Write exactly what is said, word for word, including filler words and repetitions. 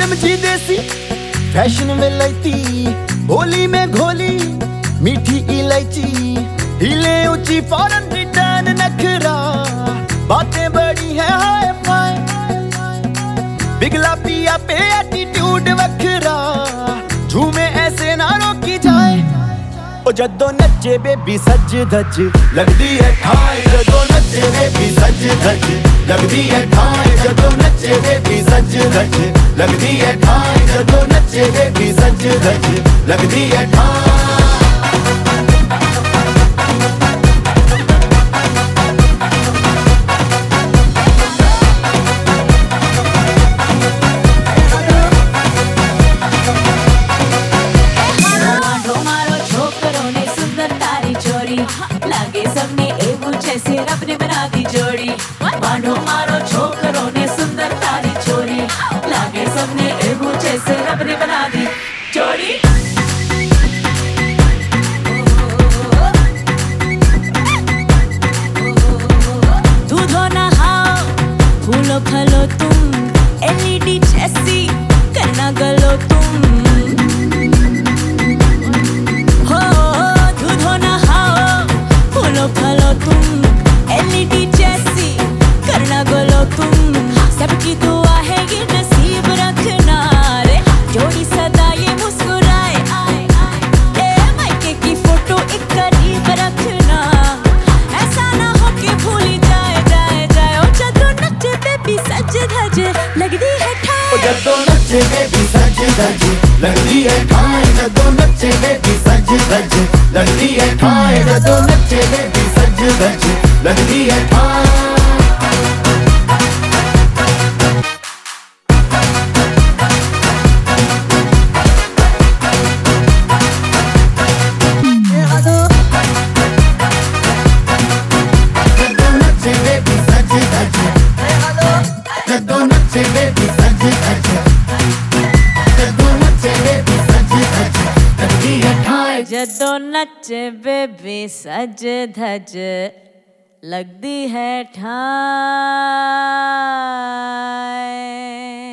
Madam जी देसी fashion में लैती, भोली में घोली मीठी इलायची, हिले ऊंची फॉरन रिटर्न नखरा, बातें बड़ी है हाय फाय, बिगला पिया पे एटीट्यूड वखरा, झूमे ऐसे ना रोकी जाए। ओ जदों नचे बेबी सज धज लगदी है ठाई, जदों नचे बेबी सज धज लगदी है ठाई, जदों नचे बेबी सज धज लगदी है ठाई, जदों नचे बेबी सज धज लगदी है ठाई। लागे सबने एवं जैसे रब ने बना दी जोड़ी, बांधो मारो छोकरों ने सुंदर तारी छोरी, लागे सबने एवं जैसे रब ने बना दी जोड़ी। दूधो नहाओ फूलो फलो तुम, एलईडी जैसी करना गलो तुम, फलो तुम एलईडी जैसी करना गोलो तुम, सबकी दुआ है ये नसीब रखना रे, जोड़ी सदा ये मुस्कुराए आए आए, ए मायके की फोटो एक करीब रखना, ऐसा ना हो कि भूली जाए जाए जाए। ओ जदों नचे बेबी सज धज लगदी है ठाई, ओ जदों नचे बेबी सज धज लगदी है ठाई, जदों नचे बेबी सज धज लगदी है ठाई, जदों नचे बेबी सज धज लगदी है ठाई। जदों नचे बेबी सज धज लगदी है ठाई।